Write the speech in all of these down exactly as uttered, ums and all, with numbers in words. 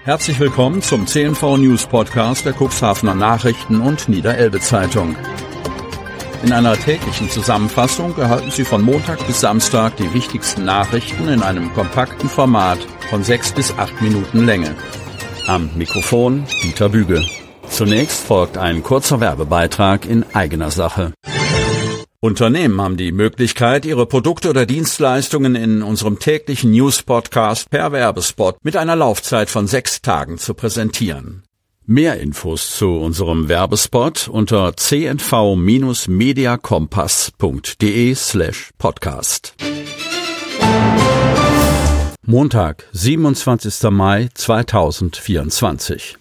Herzlich willkommen zum C N V News Podcast der Cuxhavener Nachrichten und Niederelbe Zeitung. In einer täglichen Zusammenfassung erhalten Sie von Montag bis Samstag die wichtigsten Nachrichten in einem kompakten Format von sechs bis acht Minuten Länge. Am Mikrofon Dieter Büge. Zunächst folgt ein kurzer Werbebeitrag in eigener Sache. Unternehmen haben die Möglichkeit, ihre Produkte oder Dienstleistungen in unserem täglichen News-Podcast per Werbespot mit einer Laufzeit von sechs Tagen zu präsentieren. Mehr Infos zu unserem Werbespot unter c n v Bindestrich mediakompass punkt d e slash podcast. Montag, siebenundzwanzigster Mai zweitausendvierundzwanzig.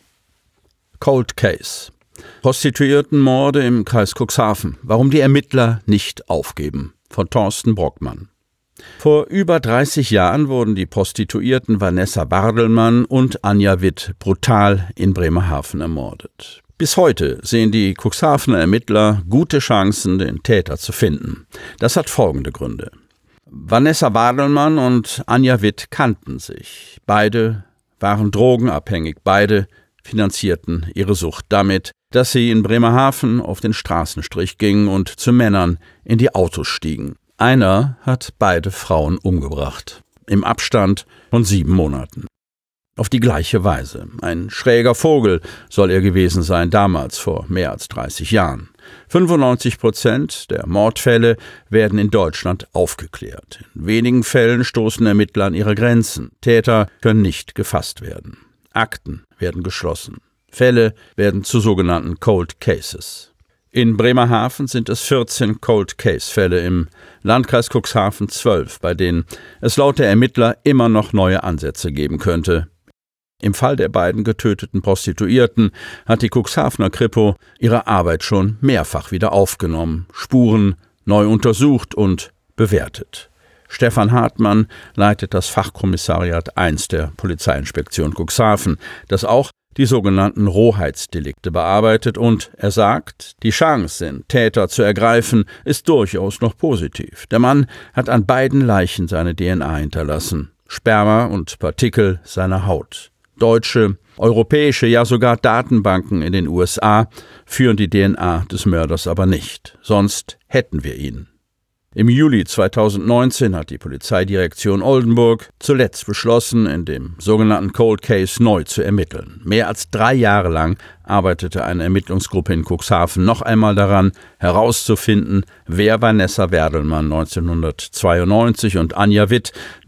Cold Case. Prostituiertenmorde im Kreis Cuxhaven. Warum die Ermittler nicht aufgeben. Von Thorsten Brockmann. Vor über dreißig Jahren wurden die Prostituierten Vanessa Bardelmann und Anja Witt brutal in Bremerhaven ermordet. Bis heute sehen die Cuxhavener Ermittler gute Chancen, den Täter zu finden. Das hat folgende Gründe. Vanessa Bardelmann und Anja Witt kannten sich. Beide waren drogenabhängig. Beide finanzierten ihre Sucht damit, dass sie in Bremerhaven auf den Straßenstrich gingen und zu Männern in die Autos stiegen. Einer hat beide Frauen umgebracht, im Abstand von sieben Monaten. Auf die gleiche Weise. Ein schräger Vogel soll er gewesen sein, damals vor mehr als dreißig Jahren. fünfundneunzig Prozent der Mordfälle werden in Deutschland aufgeklärt. In wenigen Fällen stoßen Ermittler an ihre Grenzen. Täter können nicht gefasst werden. Akten werden geschlossen. Fälle werden zu sogenannten Cold Cases. In Bremerhaven sind es vierzehn Cold Case-Fälle, im Landkreis Cuxhaven zwölf, bei denen es laut der Ermittler immer noch neue Ansätze geben könnte. Im Fall der beiden getöteten Prostituierten hat die Cuxhavener Kripo ihre Arbeit schon mehrfach wieder aufgenommen, Spuren neu untersucht und bewertet. Stefan Hartmann leitet das Fachkommissariat eins der Polizeiinspektion Cuxhaven, das auch die sogenannten Rohheitsdelikte bearbeitet, und er sagt, die Chance, den Täter zu ergreifen, ist durchaus noch positiv. Der Mann hat an beiden Leichen seine D N A hinterlassen, Sperma und Partikel seiner Haut. Deutsche, europäische, ja sogar Datenbanken in den U S A führen die D N A des Mörders aber nicht, sonst hätten wir ihn. Im Juli zweitausendneunzehn hat die Polizeidirektion Oldenburg zuletzt beschlossen, in dem sogenannten Cold Case neu zu ermitteln. Mehr als drei Jahre lang arbeitete eine Ermittlungsgruppe in Cuxhaven noch einmal daran, herauszufinden, wer Vanessa Bardelmann neunzehnhundertzweiundneunzig und Anja Witt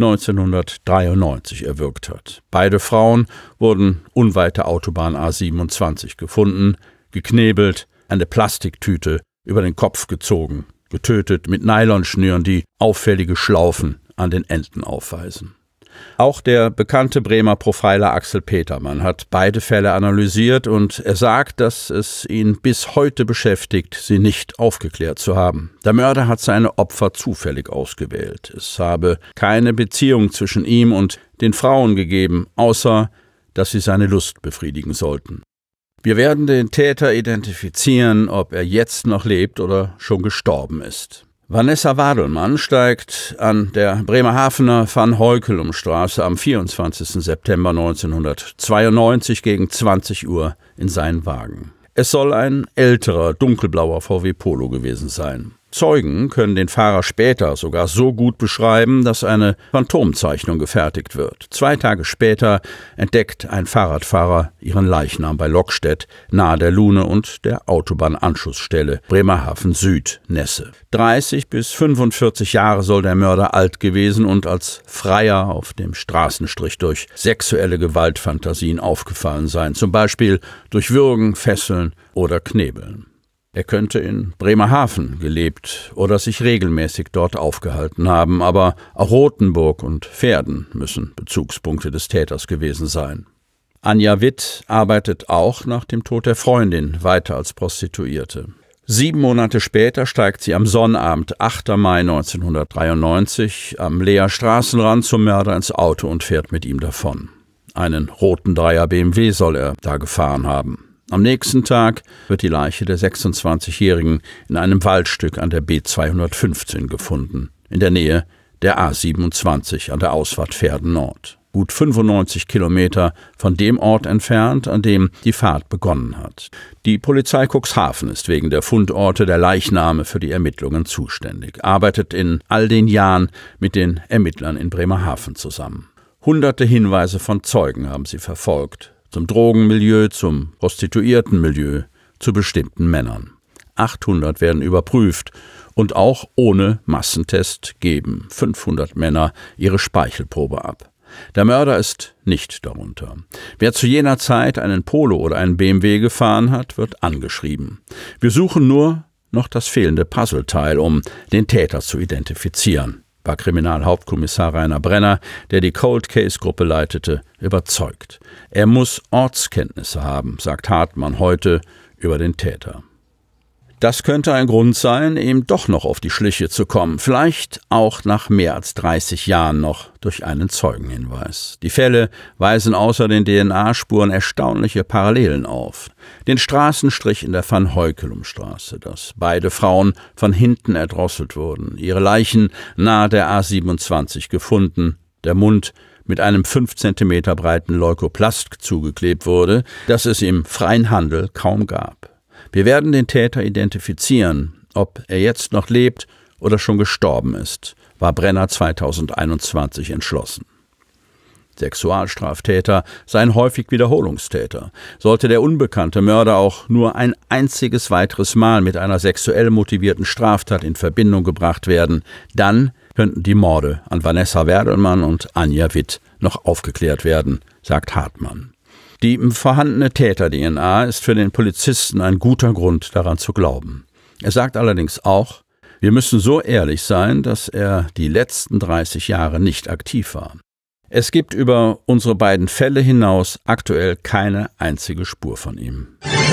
neunzehnhundertdreiundneunzig erwürgt hat. Beide Frauen wurden unweit der Autobahn A siebenundzwanzig gefunden, geknebelt, eine Plastiktüte über den Kopf gezogen. Getötet mit Nylonschnüren, die auffällige Schlaufen an den Enden aufweisen. Auch der bekannte Bremer Profiler Axel Petermann hat beide Fälle analysiert und er sagt, dass es ihn bis heute beschäftigt, sie nicht aufgeklärt zu haben. Der Mörder hat seine Opfer zufällig ausgewählt. Es habe keine Beziehung zwischen ihm und den Frauen gegeben, außer dass sie seine Lust befriedigen sollten. Wir werden den Täter identifizieren, ob er jetzt noch lebt oder schon gestorben ist. Vanessa Bardelmann steigt an der Bremerhavener Van-Heukelum-Straße am vierundzwanzigsten September neunzehnhundertzweiundneunzig gegen zwanzig Uhr in seinen Wagen. Es soll ein älterer, dunkelblauer V W Polo gewesen sein. Zeugen können den Fahrer später sogar so gut beschreiben, dass eine Phantomzeichnung gefertigt wird. Zwei Tage später entdeckt ein Fahrradfahrer ihren Leichnam bei Lockstedt, nahe der Lune und der Autobahnanschlussstelle Bremerhaven Süd, Nesse. dreißig bis fünfundvierzig Jahre soll der Mörder alt gewesen und als Freier auf dem Straßenstrich durch sexuelle Gewaltfantasien aufgefallen sein, zum Beispiel durch Würgen, Fesseln oder Knebeln. Er könnte in Bremerhaven gelebt oder sich regelmäßig dort aufgehalten haben, aber auch Rothenburg und Verden müssen Bezugspunkte des Täters gewesen sein. Anja Witt arbeitet auch nach dem Tod der Freundin weiter als Prostituierte. Sieben Monate später steigt sie am Sonnabend, achter Mai neunzehnhundertdreiundneunzig, am Leer Straßenrand zum Mörder ins Auto und fährt mit ihm davon. Einen roten Dreier B M W soll er da gefahren haben. Am nächsten Tag wird die Leiche der sechsundzwanzigjährigen in einem Waldstück an der B zweihundertfünfzehn gefunden, in der Nähe der A siebenundzwanzig an der Ausfahrt Verden Nord. gut fünfundneunzig Kilometer von dem Ort entfernt, an dem die Fahrt begonnen hat. Die Polizei Cuxhaven ist wegen der Fundorte der Leichname für die Ermittlungen zuständig, arbeitet in all den Jahren mit den Ermittlern in Bremerhaven zusammen. Hunderte Hinweise von Zeugen haben sie verfolgt, zum Drogenmilieu, zum Prostituiertenmilieu, zu bestimmten Männern. achthundert werden überprüft und auch ohne Massentest geben fünfhundert Männer ihre Speichelprobe ab. Der Mörder ist nicht darunter. Wer zu jener Zeit einen Polo oder einen B M W gefahren hat, wird angeschrieben. Wir suchen nur noch das fehlende Puzzleteil, um den Täter zu identifizieren, war Kriminalhauptkommissar Rainer Brenner, der die Cold-Case-Gruppe leitete, überzeugt. Er muss Ortskenntnisse haben, sagt Hartmann heute über den Täter. Das könnte ein Grund sein, ihm doch noch auf die Schliche zu kommen, vielleicht auch nach mehr als dreißig Jahren noch durch einen Zeugenhinweis. Die Fälle weisen außer den D N A-Spuren erstaunliche Parallelen auf. Den Straßenstrich in der Van-Heukelum-Straße, dass beide Frauen von hinten erdrosselt wurden, ihre Leichen nahe der A siebenundzwanzig gefunden, der Mund mit einem fünf Zentimeter breiten Leukoplast zugeklebt wurde, das es im freien Handel kaum gab. Wir werden den Täter identifizieren, ob er jetzt noch lebt oder schon gestorben ist, war Brenner zweitausendeinundzwanzig entschlossen. Sexualstraftäter seien häufig Wiederholungstäter. Sollte der unbekannte Mörder auch nur ein einziges weiteres Mal mit einer sexuell motivierten Straftat in Verbindung gebracht werden, dann könnten die Morde an Vanessa Werdelmann und Anja Witt noch aufgeklärt werden, sagt Hartmann. Die vorhandene Täter-D N A ist für den Polizisten ein guter Grund, daran zu glauben. Er sagt allerdings auch, wir müssen so ehrlich sein, dass er die letzten dreißig Jahre nicht aktiv war. Es gibt über unsere beiden Fälle hinaus aktuell keine einzige Spur von ihm.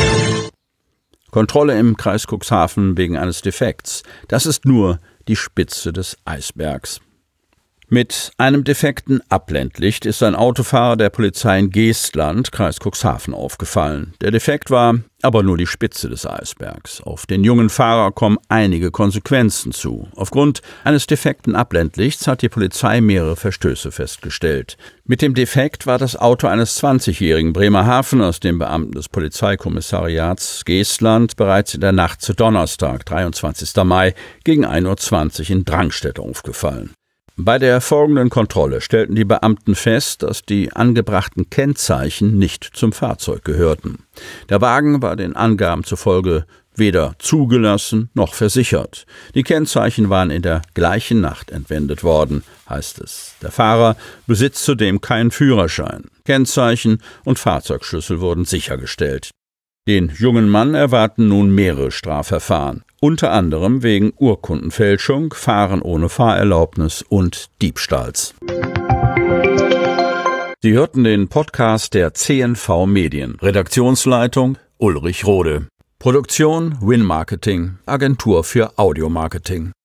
Kontrolle im Kreis Cuxhaven wegen eines Defekts. Das ist nur die Spitze des Eisbergs. Mit einem defekten Abblendlicht ist ein Autofahrer der Polizei in Geestland, Kreis Cuxhaven, aufgefallen. Der Defekt war aber nur die Spitze des Eisbergs. Auf den jungen Fahrer kommen einige Konsequenzen zu. Aufgrund eines defekten Abblendlichts hat die Polizei mehrere Verstöße festgestellt. Mit dem Defekt war das Auto eines zwanzigjährigen Bremerhaveners, dem Beamten des Polizeikommissariats Geestland, bereits in der Nacht zu Donnerstag, dreiundzwanzigsten Mai, gegen ein Uhr zwanzig in Drangstedt aufgefallen. Bei der folgenden Kontrolle stellten die Beamten fest, dass die angebrachten Kennzeichen nicht zum Fahrzeug gehörten. Der Wagen war den Angaben zufolge weder zugelassen noch versichert. Die Kennzeichen waren in der gleichen Nacht entwendet worden, heißt es. Der Fahrer besitzt zudem keinen Führerschein. Kennzeichen und Fahrzeugschlüssel wurden sichergestellt. Den jungen Mann erwarten nun mehrere Strafverfahren, unter anderem wegen Urkundenfälschung, Fahren ohne Fahrerlaubnis und Diebstahls. Sie hörten den Podcast der C N V Medien. Redaktionsleitung Ulrich Rode. Produktion Win Marketing, Agentur für Audiomarketing.